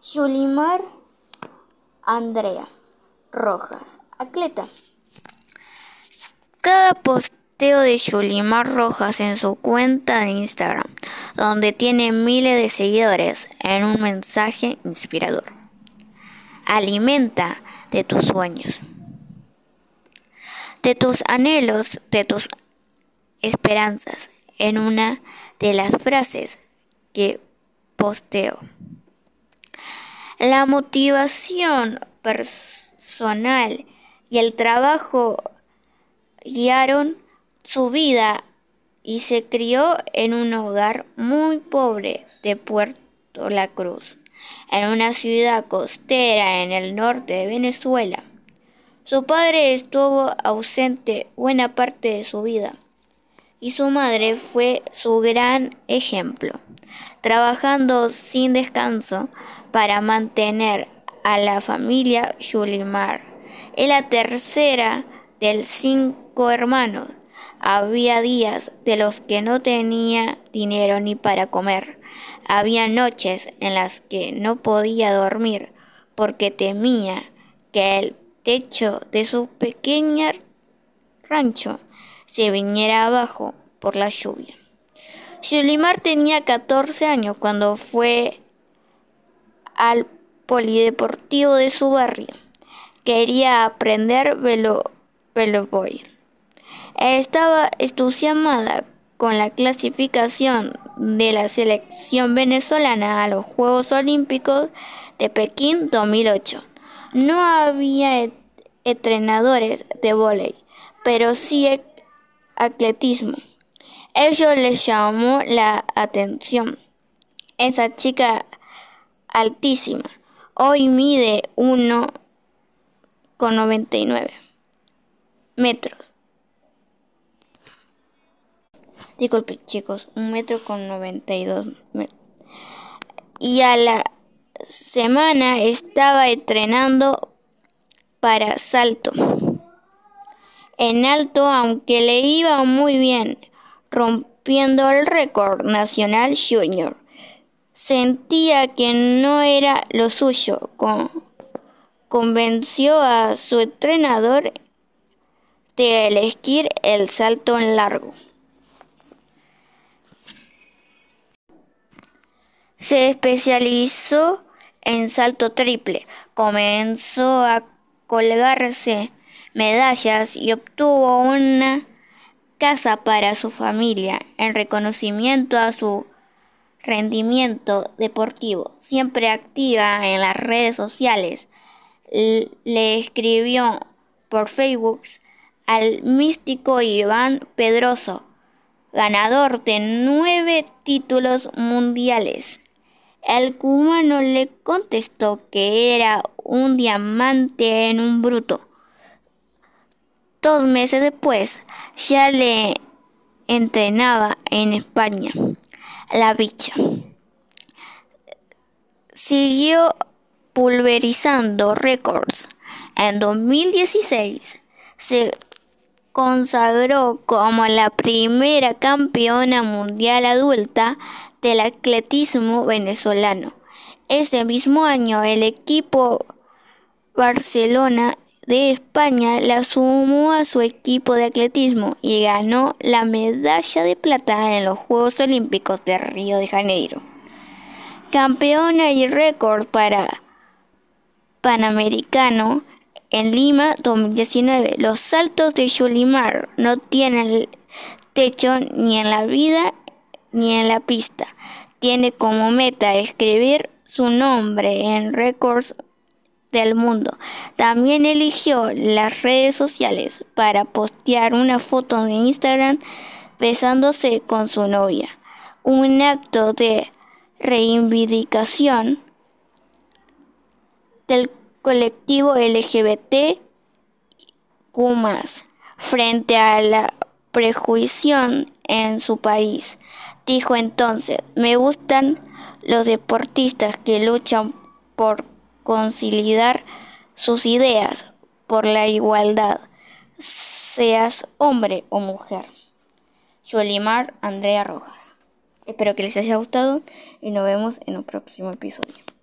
Yulimar Andrea Rojas, atleta. Cada posteo de Yulimar Rojas en su cuenta de Instagram, donde tiene miles de seguidores, en un mensaje inspirador. Alimenta de tus sueños, de tus anhelos, de tus esperanzas, en una de las frases que posteo. La motivación personal y el trabajo guiaron su vida y se crió en un hogar muy pobre de Puerto La Cruz, en una ciudad costera en el norte de Venezuela. Su padre estuvo ausente buena parte de su vida y su madre fue su gran ejemplo, trabajando sin descanso para mantener a la familia Yulimar. Es la tercera de 5 hermanos. Había días de los que no tenía dinero ni para comer. Había noches en las que no podía dormir porque temía que el techo de su pequeño rancho se viniera abajo por la lluvia. Yulimar tenía 14 años cuando fue al polideportivo de su barrio. Quería aprender voleibol. Estaba entusiasmada con la clasificación de la selección venezolana a los Juegos Olímpicos de Pekín 2008. No había entrenadores de vóley, pero sí atletismo. Ello les llamó la atención. Esa chica altísima, hoy mide 1,99 metros. Disculpen chicos, 1,92 metros. Y a la semana estaba entrenando para salto en alto, aunque le iba muy bien, rompiendo el récord nacional junior. Sentía que no era lo suyo. Convenció a su entrenador de elegir el salto en largo. Se especializó en salto triple. Comenzó a colgarse medallas y obtuvo una casa para su familia en reconocimiento a su rendimiento deportivo. Siempre activa en las redes sociales, le escribió por Facebook al místico Iván Pedroso, ganador de 9 títulos mundiales. El cubano le contestó que era un diamante en un bruto. 2 meses después ya le entrenaba en España. La bicha siguió pulverizando récords. En 2016 se consagró como la primera campeona mundial adulta del atletismo venezolano. Ese mismo año el equipo Barcelona de España la sumó a su equipo de atletismo y ganó la medalla de plata en los Juegos Olímpicos de Río de Janeiro. Campeona y récord para Panamericano en Lima 2019. Los saltos de Yulimar no tienen techo ni en la vida ni en la pista. Tiene como meta escribir su nombre en récords del mundo. También eligió las redes sociales para postear una foto de Instagram besándose con su novia. Un acto de reivindicación del colectivo LGBTQ+, frente a la prejuicio en su país. Dijo entonces: me gustan los deportistas que luchan por conciliar sus ideas por la igualdad, seas hombre o mujer. Yulimar Andrea Rojas. Espero que les haya gustado y nos vemos en un próximo episodio.